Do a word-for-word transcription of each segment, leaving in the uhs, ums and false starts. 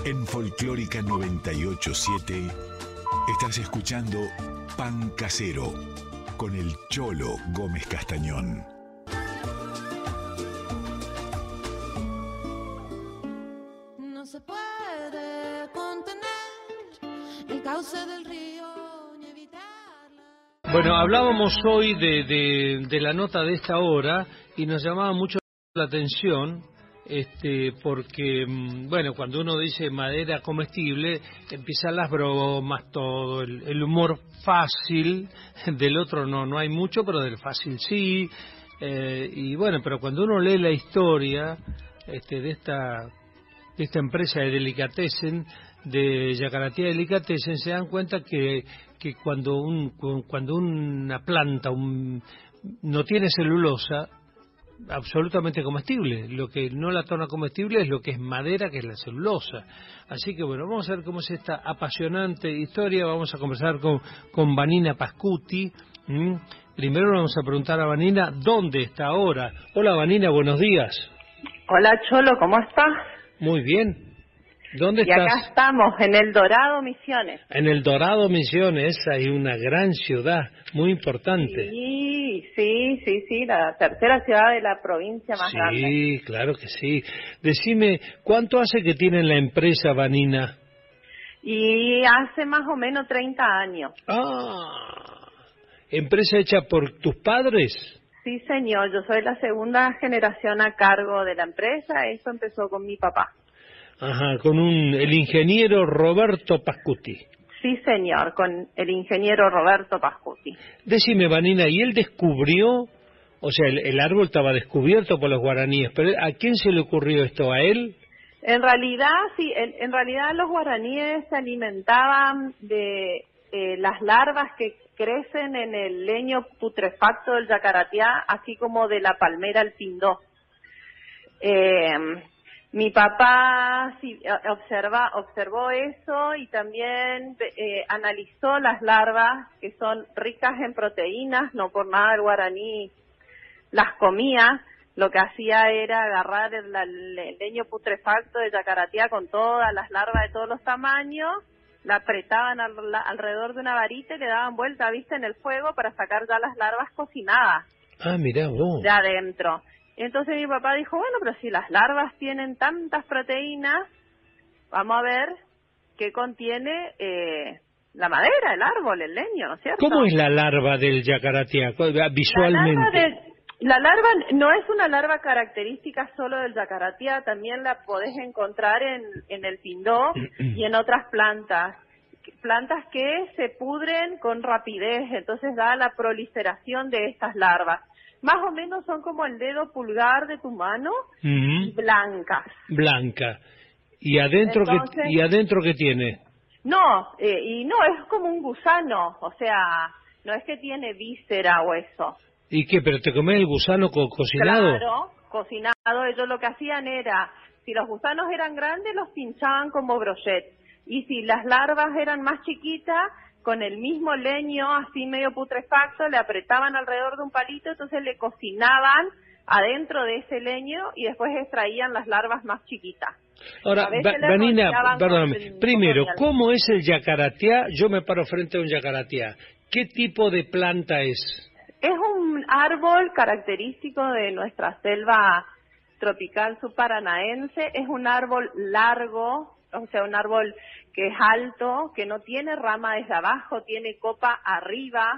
En Folclórica noventa y ocho siete estás escuchando Pan Casero con el Cholo Gómez Castañón. No se puede contener el cauce del río ni evitarla. Bueno, hablábamos hoy de, de, de la nota de esta hora y nos llamaba mucho la atención. Este, porque, bueno, cuando uno dice madera comestible, empiezan las bromas, todo, el, el humor fácil, del otro no, no hay mucho, pero del fácil sí, eh, y bueno, pero cuando uno lee la historia este, de esta de esta empresa de Delicatessen, de Yacaratía Delicatessen, se dan cuenta que, que cuando, un, cuando una planta un, no tiene celulosa, absolutamente comestible. Lo que no la torna comestible es lo que es madera, que es la celulosa. Así que bueno, vamos a ver cómo es esta apasionante historia. Vamos a conversar con, con Vanina Pascuti. ¿Mm? Primero vamos a preguntar a Vanina dónde está ahora. Hola Vanina, buenos días. Hola Cholo, ¿cómo estás? Muy bien. ¿Dónde y estás? Y acá estamos, en El Dorado, Misiones. En El Dorado, Misiones, hay una gran ciudad, muy importante. Sí, sí, sí, sí, la tercera ciudad de la provincia más sí, grande. Sí, claro que sí. Decime, ¿cuánto hace que tienen la empresa, Vanina? Y hace más o menos treinta años. Ah, ¿empresa hecha por tus padres? Sí, señor, yo soy la segunda generación a cargo de la empresa, esto empezó con mi papá. Ajá, con un, el ingeniero Roberto Pascuti. Sí, señor, con el ingeniero Roberto Pascuti. Decime, Vanina, ¿y él descubrió, o sea, el, el árbol estaba descubierto por los guaraníes, pero ¿a quién se le ocurrió esto? ¿A él? En realidad, sí, en, en realidad los guaraníes se alimentaban de eh, las larvas que crecen en el leño putrefacto del yacaratiá, así como de la palmera el pindó. Eh... Mi papá sí, observa, observó eso y también eh, analizó las larvas que son ricas en proteínas, no por nada el guaraní las comía. Lo que hacía era agarrar el, el leño putrefacto de yacaratía con todas las larvas de todos los tamaños, la apretaban al, la, alrededor de una varita y le daban vuelta, viste, en el fuego para sacar ya las larvas cocinadas. Ah, mirá vos. De adentro. Entonces mi papá dijo, bueno, pero si las larvas tienen tantas proteínas, vamos a ver qué contiene eh, la madera, el árbol, el leño, ¿no es cierto? ¿Cómo es la larva del yacaratiá visualmente? La larva, de, la larva no es una larva característica solo del yacaratiá, también la podés encontrar en, en el pindó y en otras plantas. Plantas que se pudren con rapidez, entonces da la proliferación de estas larvas. Más o menos son como el dedo pulgar de tu mano, uh-huh. blancas. Blanca. ¿Y adentro Entonces, qué, y adentro qué tiene? No, eh, y no, es como un gusano, o sea, no es que tiene víscera o eso. ¿Y qué, pero te comés el gusano co cocinado? Claro, cocinado. Ellos lo que hacían era, si los gusanos eran grandes, los pinchaban como brochet. Y si las larvas eran más chiquitas, con el mismo leño así medio putrefacto, le apretaban alrededor de un palito, entonces le cocinaban adentro de ese leño y después extraían las larvas más chiquitas. Ahora, Vanina, perdóname, primero, ¿cómo es el yacaratiá? Yo me paro frente a un yacaratiá. ¿Qué tipo de planta es? Es un árbol característico de nuestra selva tropical subparanaense, es un árbol largo, o sea, un árbol que es alto, que no tiene rama desde abajo, tiene copa arriba,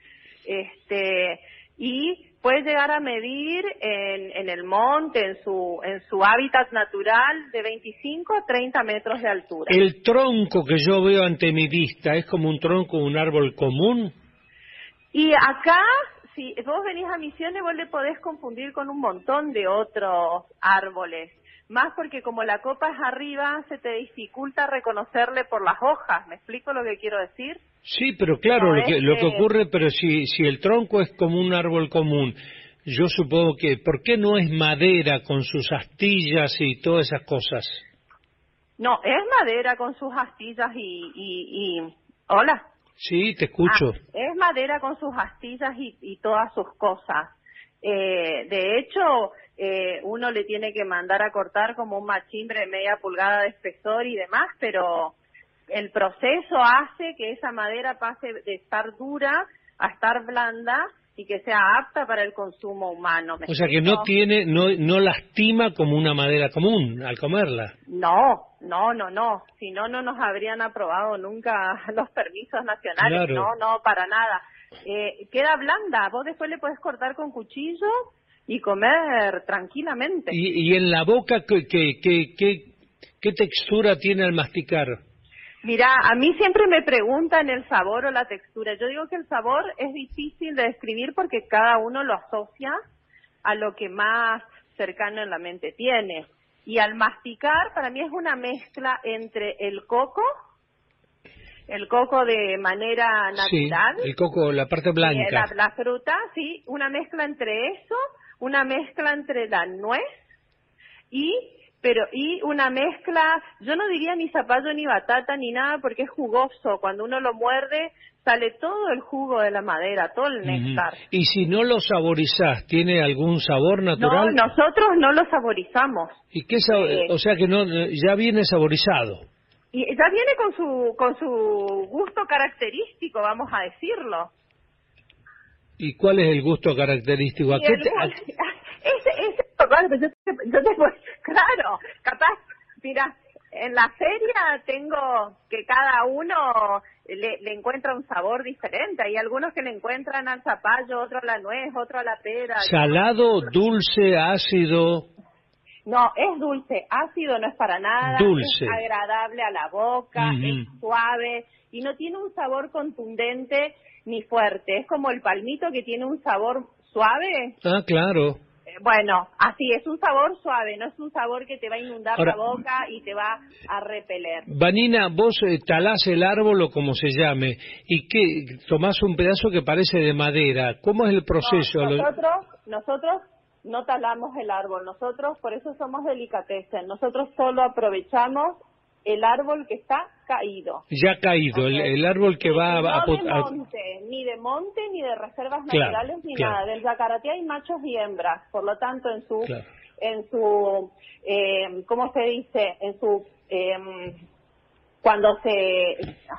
este, y puede llegar a medir en, en el monte, en su, en su hábitat natural, de veinticinco a treinta metros de altura. ¿El tronco que yo veo ante mi vista es como un tronco de un árbol común? Y acá, si vos venís a Misiones, vos le podés confundir con un montón de otros árboles. Más porque como la copa es arriba, se te dificulta reconocerle por las hojas. ¿Me explico lo que quiero decir? Sí, pero claro, no lo, que, es lo que que... ocurre, pero si, si el tronco es como un árbol común, yo supongo que, ¿por qué no es madera con sus astillas y todas esas cosas? No, es madera con sus astillas y... y, y... Hola. Sí, te escucho. Ah, es madera con sus astillas y, y todas sus cosas. Eh, de hecho, eh, uno le tiene que mandar a cortar como un machimbre de media pulgada de espesor y demás, pero el proceso hace que esa madera pase de estar dura a estar blanda y que sea apta para el consumo humano. O sea que no tiene, no, no lastima como una madera común al comerla. No, no, no, no. Si no, no nos habrían aprobado nunca los permisos nacionales. Claro. No, no, para nada. Eh, queda blanda. Vos después le podés cortar con cuchillo y comer tranquilamente. ¿Y, y en la boca qué, qué, qué, qué, qué textura tiene al masticar? Mira, a mí siempre me preguntan el sabor o la textura. Yo digo que el sabor es difícil de describir porque cada uno lo asocia a lo que más cercano en la mente tiene. Y al masticar, para mí es una mezcla entre el coco, el coco de manera natural. Sí, el coco, la parte blanca. La, la fruta, sí, una mezcla entre eso, una mezcla entre la nuez y... pero y una mezcla, yo no diría ni zapallo ni batata ni nada porque es jugoso, cuando uno lo muerde sale todo el jugo de la madera, todo el néctar. Uh-huh. Y si no lo saborizás, ¿tiene algún sabor natural? No, nosotros no lo saborizamos. ¿Y qué sabor? Eh, o sea que no, ya viene saborizado. Y ya viene con su con su gusto característico, vamos a decirlo. ¿Y cuál es el gusto característico? ¿A qué te, a... Ese, ese, yo te, yo te, claro, capaz, mira, en la feria tengo que cada uno le, le encuentra un sabor diferente. Hay algunos que le encuentran al zapallo, otro a la nuez, otro a la pera. ¿Salado, dulce, ácido? No, es dulce. Ácido no es para nada. Dulce. Es agradable a la boca, uh-huh. es suave y no tiene un sabor contundente ni fuerte. Es como el palmito que tiene un sabor suave. Ah, claro. Bueno, así es, un sabor suave, no es un sabor que te va a inundar Ahora, la boca y te va a repeler. Vanina, vos eh, talás el árbol o como se llame, y que tomás un pedazo que parece de madera. ¿Cómo es el proceso? No, nosotros, nosotros no talamos el árbol, nosotros por eso somos delicatessen, nosotros solo aprovechamos el árbol que está caído. Ya caído, okay. el, el árbol que va a... No a, de a monte, ni de monte, ni de reservas claro, naturales, ni claro. nada. Del yacaratí hay machos y hembras, por lo tanto en su, claro. en su, eh, ¿cómo se dice? En su, eh, cuando se,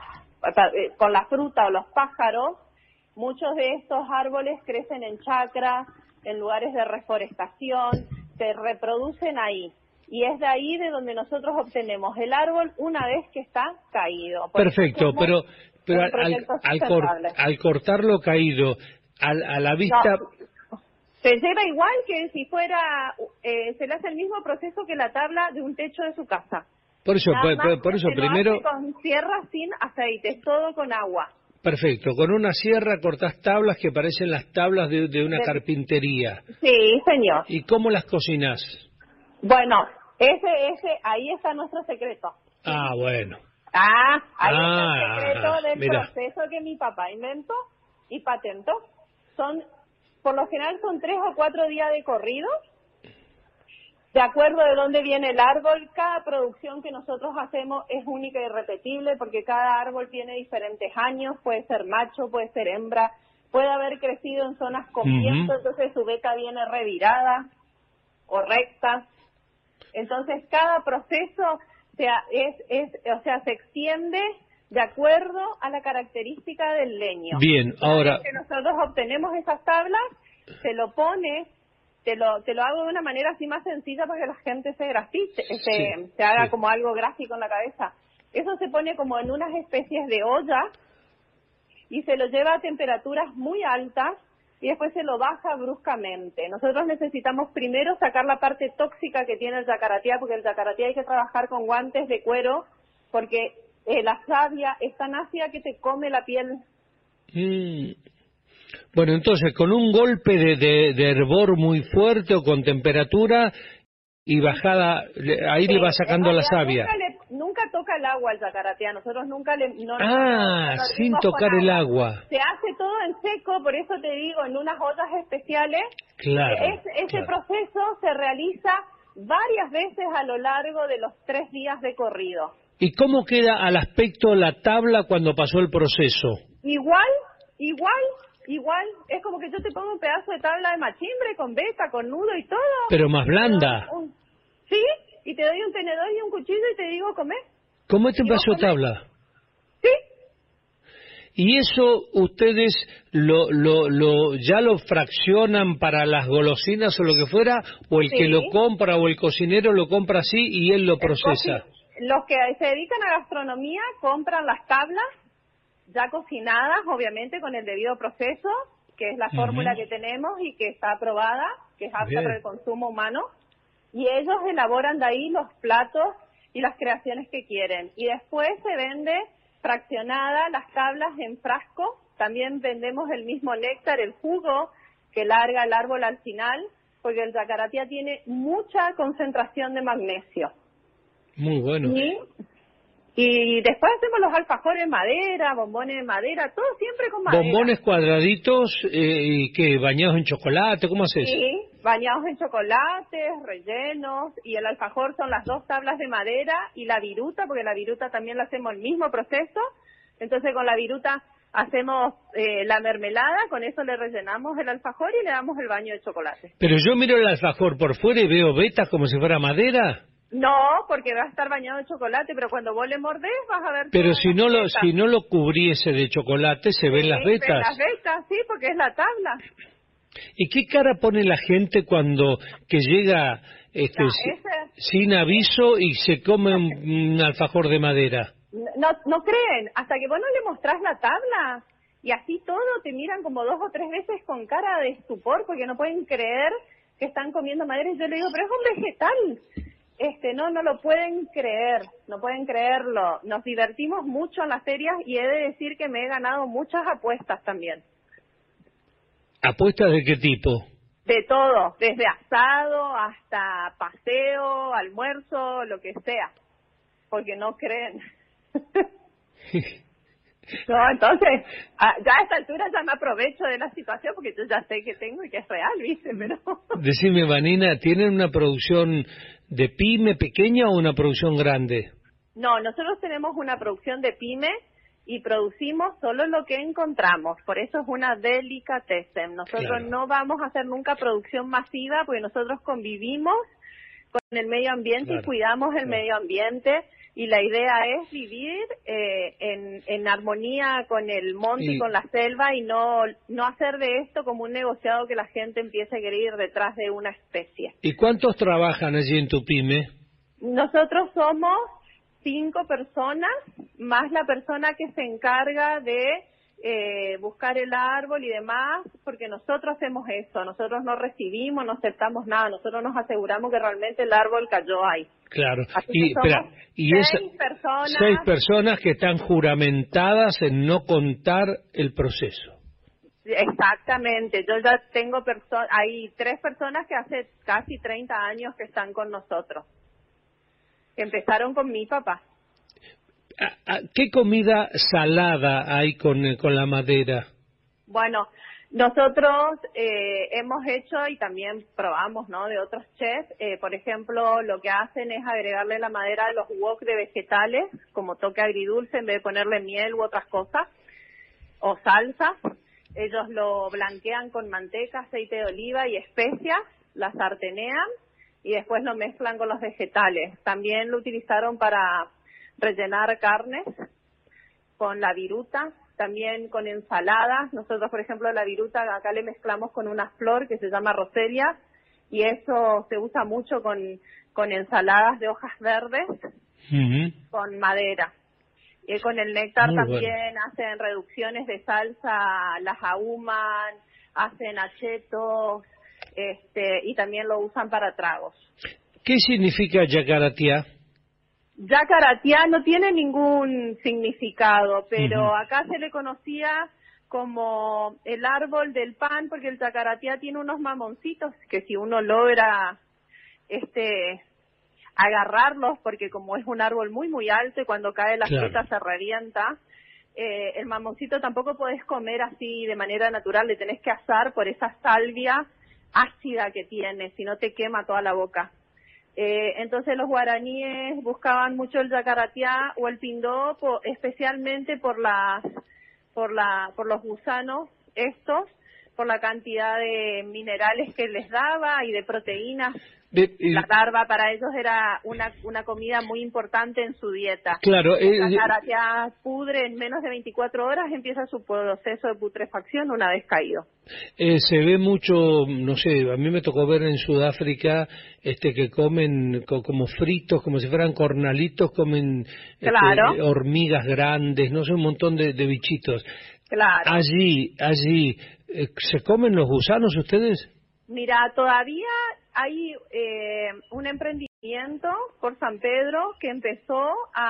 con la fruta o los pájaros, muchos de estos árboles crecen en chacras, en lugares de reforestación, se reproducen ahí. Y es de ahí de donde nosotros obtenemos el árbol una vez que está caído. Por Perfecto, pero pero al, al, cor, al cortarlo caído, al, a la vista... No, se lleva igual que si fuera, eh, se le hace el mismo proceso que la tabla de un techo de su casa. Por eso, por, por, por eso se primero... Lo hace con sierra sin aceite, todo con agua. Perfecto, con una sierra cortás tablas que parecen las tablas de, de una de... carpintería. Sí, señor. ¿Y cómo las cocinás? Bueno... Ese, ese, ahí está nuestro secreto. Ah, bueno. Ah, ahí ah, está el secreto del mira. proceso que mi papá inventó y patentó. Son, por lo general son tres o cuatro días de corrido, de acuerdo de dónde viene el árbol. Cada producción que nosotros hacemos es única y irrepetible porque cada árbol tiene diferentes años, puede ser macho, puede ser hembra, puede haber crecido en zonas con uh-huh. viento, entonces su beca viene revirada o recta. Entonces cada proceso o sea, es, es, o sea, se extiende de acuerdo a la característica del leño. Bien, ahora... que nosotros obtenemos esas tablas, se lo pone, te lo, te lo hago de una manera así más sencilla para que la gente se grafite, sí, se, se haga sí. como algo gráfico en la cabeza. Eso se pone como en unas especies de olla y se lo lleva a temperaturas muy altas y después se lo baja bruscamente. Nosotros necesitamos primero sacar la parte tóxica que tiene el yacaratí, porque el yacaratí hay que trabajar con guantes de cuero, porque eh, la savia es tan ácida que te come la piel. Mm. Bueno, entonces, con un golpe de, de, de hervor muy fuerte o con temperatura y bajada, ahí sí, le va sacando la savia. Nunca, le, nunca toca el agua al yacaratí, a nosotros nunca le... No, ah, no, sin tocar el agua. agua. Se hace todo en seco, por eso te digo, en unas ollas especiales. Claro. Es, ese claro. proceso se realiza varias veces a lo largo de los tres días de corrido. ¿Y cómo queda al aspecto la tabla cuando pasó el proceso? Igual, igual, igual, es como que yo te pongo un pedazo de tabla de machimbre con beta, con nudo y todo. Pero más blanda. Un, sí, y te doy un tenedor y un cuchillo y te digo, comer. ¿Cómo este pedazo de tabla? Sí. ¿Y eso ustedes lo, lo, lo ya lo fraccionan para las golosinas o lo que fuera? ¿O el Sí. que lo compra o el cocinero lo compra así y él lo procesa? Los que se dedican a gastronomía compran las tablas ya cocinadas, obviamente con el debido proceso, que es la fórmula Ujú. que tenemos y que está aprobada, que es apta Bien. para el consumo humano, y ellos elaboran de ahí los platos y las creaciones que quieren. Y después se vende fraccionada las tablas en frasco. También vendemos el mismo néctar, el jugo que larga el árbol al final, porque el yacaratía tiene mucha concentración de magnesio. Muy bueno. Y, y después hacemos los alfajores en madera, bombones de madera, todo siempre con madera. ¿Bombones cuadraditos eh, y qué, bañados en chocolate? ¿Cómo haces? Sí, bañados en chocolates, rellenos, y el alfajor son las dos tablas de madera y la viruta, porque la viruta también la hacemos el mismo proceso. Entonces con la viruta hacemos eh, la mermelada, con eso le rellenamos el alfajor y le damos el baño de chocolate. Pero yo miro el alfajor por fuera y veo vetas como si fuera madera. No, porque va a estar bañado de chocolate, pero cuando vos le mordés vas a ver. Pero todas si las no lo vetas. si no lo cubriese de chocolate se ven Sí, las ven vetas. las vetas, sí, porque es la tabla. ¿Y qué cara pone la gente cuando que llega este, Ya, si- ese- sin aviso y se come un, un alfajor de madera? No, no creen, hasta que vos no le mostrás la tabla y así todo te miran como dos o tres veces con cara de estupor porque no pueden creer que están comiendo madera. Y yo le digo, pero es un vegetal. Este, no, no lo pueden creer, no pueden creerlo. Nos divertimos mucho en las ferias y he de decir que me he ganado muchas apuestas también. ¿Apuestas de qué tipo? De todo, desde asado hasta paseo, almuerzo, lo que sea, porque no creen. No, entonces, a- ya a esta altura ya me aprovecho de la situación porque yo ya sé que tengo y que es real, ¿viste? Pero Decime, Vanina, ¿tienen una producción de pyme pequeña o una producción grande? no, nosotros tenemos una producción de pyme y producimos solo lo que encontramos, por eso es una delicatessen. Nosotros Claro. no vamos a hacer nunca producción masiva porque nosotros convivimos con el medio ambiente Claro, y cuidamos el claro. medio ambiente y la idea es vivir eh, en, en armonía con el monte y, Y- con la selva y no, no hacer de esto como un negociado que la gente empiece a querer ir detrás de una especie. ¿Y cuántos trabajan allí en tu pyme? Nosotros somos cinco personas, más la persona que se encarga de eh, buscar el árbol y demás, porque nosotros hacemos eso, nosotros no recibimos, no aceptamos nada, nosotros nos aseguramos que realmente el árbol cayó ahí. Claro. Así Y, que somos espera, y seis esa- personas. seis personas que están juramentadas en no contar el proceso. Exactamente, yo ya tengo personas, hay tres personas que hace casi treinta años que están con nosotros, que empezaron con mi papá. ¿A- a- ¿Qué comida salada hay con, eh, con la madera? Bueno, nosotros eh, hemos hecho y también probamos, ¿no?, de otros chefs, eh, por ejemplo, lo que hacen es agregarle la madera a los wok de vegetales, como toque agridulce, en vez de ponerle miel u otras cosas, o salsa. Ellos lo blanquean con manteca, aceite de oliva y especias, la sartenean y después lo mezclan con los vegetales. También lo utilizaron para rellenar carnes con la viruta, también con ensaladas. Nosotros, por ejemplo, la viruta acá le mezclamos con una flor que se llama roselia y eso se usa mucho con, con ensaladas de hojas verdes Ujú. con madera. Y con el néctar Muy también hacen reducciones de salsa, las ahuman, hacen achetos, este, y también lo usan para tragos. ¿Qué significa yacaratía? Yacaratía no tiene ningún significado, pero Ujú. acá se le conocía como el árbol del pan, porque el yacaratía tiene unos mamoncitos que si uno logra este agarrarlos, porque como es un árbol muy muy alto y cuando cae la Claro. fruta se revienta, eh, el mamoncito tampoco podés comer así de manera natural, le tenés que asar por esa salvia ácida que tiene, si no te quema toda la boca. Eh, entonces los guaraníes buscaban mucho el yacaratía o el pindó, po- especialmente por las por la por los gusanos estos por la cantidad de minerales que les daba y de proteínas. De, y, la larva para ellos era una una comida muy importante en su dieta. Claro. Eh, la caratia pudre en menos de veinticuatro horas, empieza su proceso de putrefacción una vez caído. Eh, se ve mucho, no sé, a mí me tocó ver en Sudáfrica este que comen co, como fritos, como si fueran cornalitos, comen claro. este, hormigas grandes, no sé, un montón de, de bichitos. Claro. Allí, allí, eh, ¿se comen los gusanos ustedes? Mira, todavía hay eh, un emprendimiento por San Pedro que empezó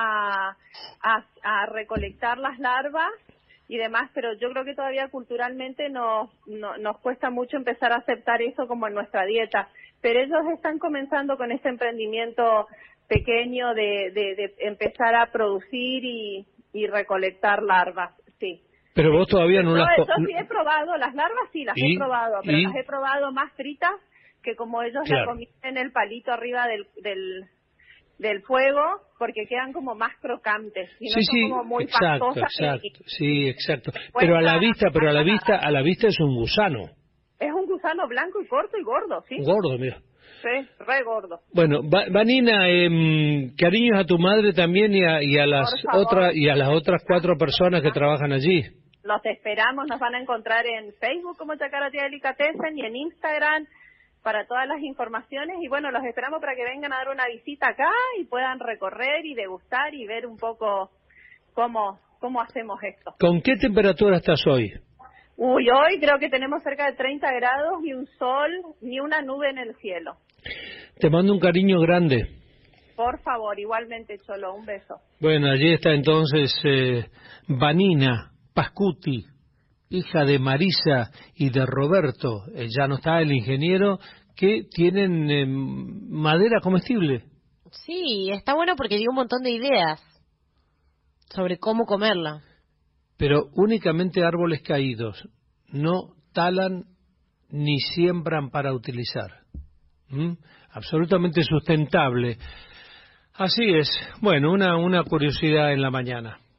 a, a, a recolectar las larvas y demás, pero yo creo que todavía culturalmente nos, no, nos cuesta mucho empezar a aceptar eso como en nuestra dieta. Pero ellos están comenzando con este emprendimiento pequeño de, de, de empezar a producir y, y recolectar larvas, sí. Pero vos todavía no, no las... Yo sí he probado, las larvas sí las ¿Y? he probado, pero ¿Y? las he probado más fritas que como ellos claro. la comían en el palito arriba del, del del fuego, porque quedan como más crocantes, y no sí, son sí, como muy exacto, pastosas. exacto, y, sí, exacto. Pero a la vista, pero a la vista, a la vista es un gusano. Es un gusano blanco y corto y gordo, ¿sí? Gordo, mira. Sí, re gordo. Bueno, Va, Vanina, eh, cariños a tu madre también y a, y a las otras y a las otras cuatro personas que trabajan allí. Los esperamos, nos van a encontrar en Facebook como Chacaratia Delicatessen y en Instagram para todas las informaciones, y bueno, los esperamos para que vengan a dar una visita acá y puedan recorrer y degustar y ver un poco cómo cómo hacemos esto. ¿Con qué temperatura estás hoy? Uy, hoy creo que tenemos cerca de treinta grados y un sol, ni una nube en el cielo. Te mando un cariño grande. Por favor, igualmente, Cholo, un beso. Bueno, allí está entonces eh, Vanina Pascuti, hija de Marisa y de Roberto, eh, ya no está el ingeniero, que tienen eh, madera comestible. Sí, está bueno porque dio un montón de ideas sobre cómo comerla. Pero únicamente árboles caídos, no talan ni siembran para utilizar. ¿Mm? Absolutamente sustentable. Así es. Bueno, una, una curiosidad en la mañana.